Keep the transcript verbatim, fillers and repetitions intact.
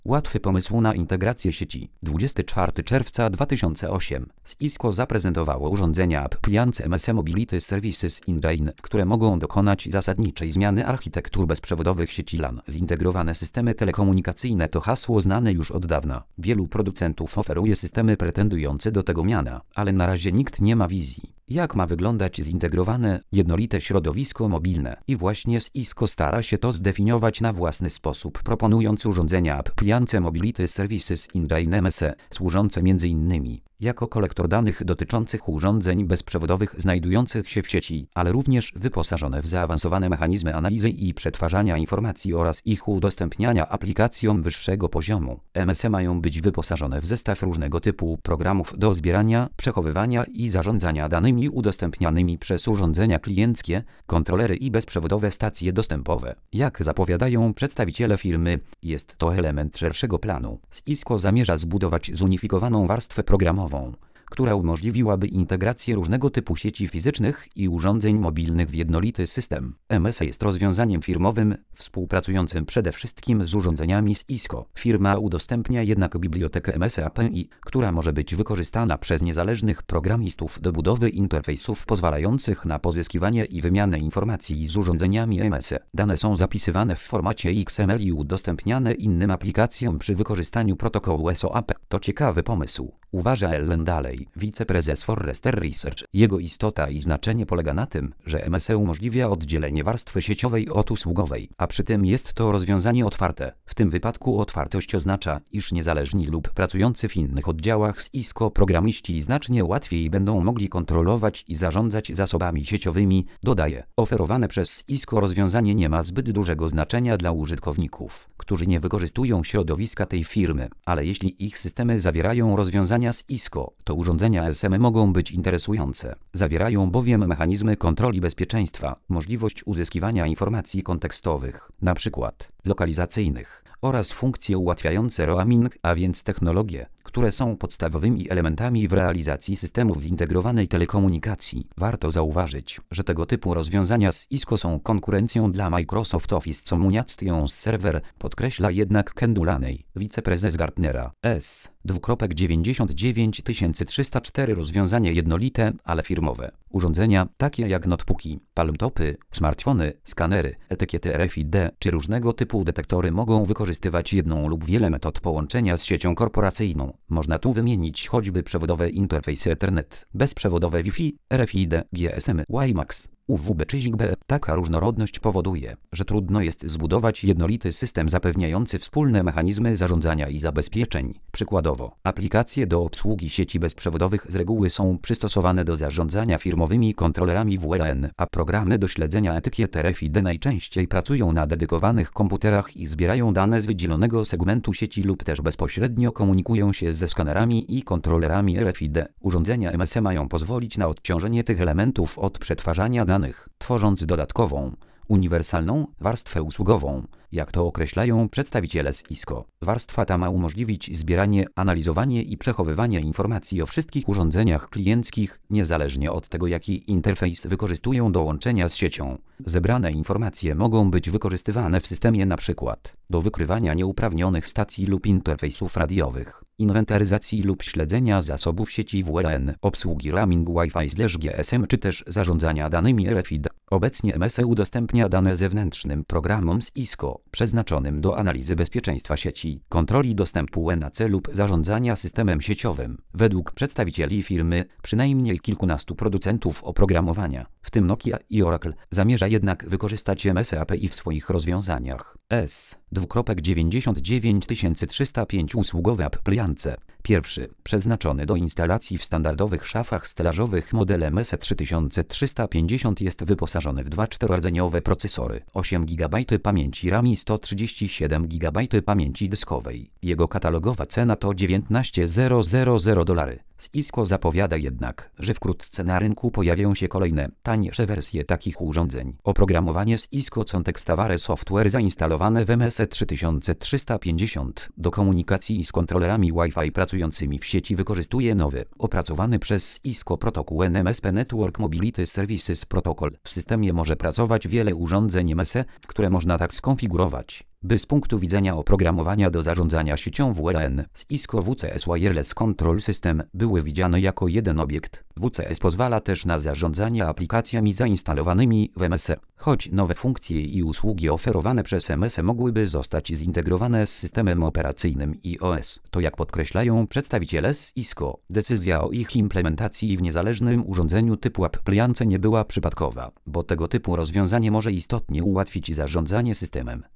Łatwy pomysł na integrację sieci. dwudziestego czwartego czerwca dwa tysiące ósmego Cisco zaprezentowało urządzenia Appliance M S Mobility Services Engine, które mogą dokonać zasadniczej zmiany architektur bezprzewodowych sieci LAN. Zintegrowane systemy telekomunikacyjne to hasło znane już od dawna. Wielu producentów oferuje systemy pretendujące do tego miana, ale na razie nikt nie ma wizji, jak ma wyglądać zintegrowane, jednolite środowisko mobilne. I właśnie Cisco stara się to zdefiniować na własny sposób, proponując urządzenia Appliance Mobility Services Engine M S, służące m.in. jako kolektor danych dotyczących urządzeń bezprzewodowych znajdujących się w sieci, ale również wyposażone w zaawansowane mechanizmy analizy i przetwarzania informacji oraz ich udostępniania aplikacjom wyższego poziomu. M S mają być wyposażone w zestaw różnego typu programów do zbierania, przechowywania i zarządzania danymi udostępnianymi przez urządzenia klienckie, kontrolery i bezprzewodowe stacje dostępowe. Jak zapowiadają przedstawiciele firmy, jest to element szerszego planu. Cisco zamierza zbudować zunifikowaną warstwę programową, która umożliwiłaby integrację różnego typu sieci fizycznych i urządzeń mobilnych w jednolity system. M S jest rozwiązaniem firmowym, współpracującym przede wszystkim z urządzeniami z Cisco. Firma udostępnia jednak bibliotekę M S A P I, która może być wykorzystana przez niezależnych programistów do budowy interfejsów pozwalających na pozyskiwanie i wymianę informacji z urządzeniami M S. Dane są zapisywane w formacie X M L i udostępniane innym aplikacjom przy wykorzystaniu protokołu S O A P. To ciekawy pomysł, uważa Ellen Daley, wiceprezes Forrester Research. Jego istota i znaczenie polega na tym, że M S umożliwia oddzielenie warstwy sieciowej od usługowej, a przy tym jest to rozwiązanie otwarte. W tym wypadku otwartość oznacza, iż niezależni lub pracujący w innych oddziałach z Cisco programiści znacznie łatwiej będą mogli kontrolować i zarządzać zasobami sieciowymi, dodaje. Oferowane przez Cisco rozwiązanie nie ma zbyt dużego znaczenia dla użytkowników, którzy nie wykorzystują środowiska tej firmy, ale jeśli ich systemy zawierają rozwiązania z Cisco, to urządzenia S M mogą być interesujące. Zawierają bowiem mechanizmy kontroli bezpieczeństwa, możliwość uzyskiwania informacji kontekstowych, np. lokalizacyjnych, oraz funkcje ułatwiające roaming, a więc technologie, które są podstawowymi elementami w realizacji systemów zintegrowanej telekomunikacji. Warto zauważyć, że tego typu rozwiązania z Cisco są konkurencją dla Microsoft Office Communications Server, podkreśla jednak Ken Dulaney, wiceprezes Gartnera. S. dziewięćdziesiąt dziewięć tysięcy trzysta cztery rozwiązanie jednolite, ale firmowe. Urządzenia takie jak notebooki, palmtopy, smartfony, skanery, etykiety R F I D czy różnego typu detektory mogą wykorzystywać jedną lub wiele metod połączenia z siecią korporacyjną. Można tu wymienić choćby przewodowe interfejsy Ethernet, bezprzewodowe Wi-Fi, R F I D, G S M, WiMAX, U W B czy Zigbee. Taka różnorodność powoduje, że trudno jest zbudować jednolity system zapewniający wspólne mechanizmy zarządzania i zabezpieczeń. Przykładowo, aplikacje do obsługi sieci bezprzewodowych z reguły są przystosowane do zarządzania firmowymi kontrolerami W L A N, a programy do śledzenia etykiet R F I D najczęściej pracują na dedykowanych komputerach i zbierają dane z wydzielonego segmentu sieci lub też bezpośrednio komunikują się ze skanerami i kontrolerami R F I D. Urządzenia M S mają pozwolić na odciążenie tych elementów od przetwarzania danych, tworząc dodatkową, uniwersalną warstwę usługową, jak to określają przedstawiciele z Cisco. Warstwa ta ma umożliwić zbieranie, analizowanie i przechowywanie informacji o wszystkich urządzeniach klienckich, niezależnie od tego, jaki interfejs wykorzystują do łączenia z siecią. Zebrane informacje mogą być wykorzystywane w systemie np. do wykrywania nieuprawnionych stacji lub interfejsów radiowych, inwentaryzacji lub śledzenia zasobów sieci W L A N, obsługi roaming Wi-Fi G S M czy też zarządzania danymi R F I D. Obecnie M S udostępnia dane zewnętrznym programom z Cisco, przeznaczonym do analizy bezpieczeństwa sieci, kontroli dostępu N A C lub zarządzania systemem sieciowym. Według przedstawicieli firmy, przynajmniej kilkunastu producentów oprogramowania, w tym Nokia i Oracle, zamierza jednak wykorzystać M S A P I w swoich rozwiązaniach. S. dziewięćdziesiąt dziewięć tysięcy trzysta pięć usługowe appliance. Pierwszy, przeznaczony do instalacji w standardowych szafach stelażowych model M S trzy tysiące trzysta pięćdziesiąt jest wyposażony w dwa czterordzeniowe procesory, osiem gigabajtów pamięci RAM i sto trzydzieści siedem gigabajtów pamięci dyskowej. Jego katalogowa cena to dziewiętnaście tysięcy dolarów. Cisco zapowiada jednak, że wkrótce na rynku pojawią się kolejne, tańsze wersje takich urządzeń. Oprogramowanie z Cisco Context-Aware Software zainstalowane w M S trzy tysiące trzysta pięćdziesiąt do komunikacji z kontrolerami Wi-Fi pracującymi w sieci wykorzystuje nowy, opracowany przez Cisco protokół N M S P Network Mobility Services Protocol. W systemie może pracować wiele urządzeń M S, które można tak skonfigurować, by z punktu widzenia oprogramowania do zarządzania siecią W L A N z I S C O W C S Wireless Control System były widziane jako jeden obiekt. W C S pozwala też na zarządzanie aplikacjami zainstalowanymi w M S E. Choć nowe funkcje i usługi oferowane przez M S E mogłyby zostać zintegrowane z systemem operacyjnym i O S, to jak podkreślają przedstawiciele z I S C O, decyzja o ich implementacji w niezależnym urządzeniu typu appliance nie była przypadkowa, bo tego typu rozwiązanie może istotnie ułatwić zarządzanie systemem.